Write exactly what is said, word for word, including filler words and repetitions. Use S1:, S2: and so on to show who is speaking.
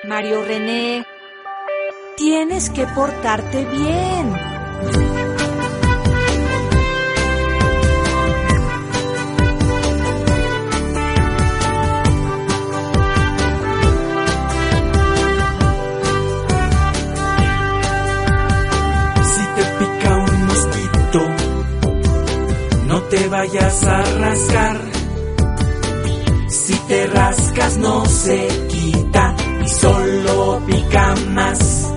S1: Mario René, tienes que portarte bien.
S2: Si te pica un mosquito, no te vayas a rascar. Si te rascas no se quita y solo pica más.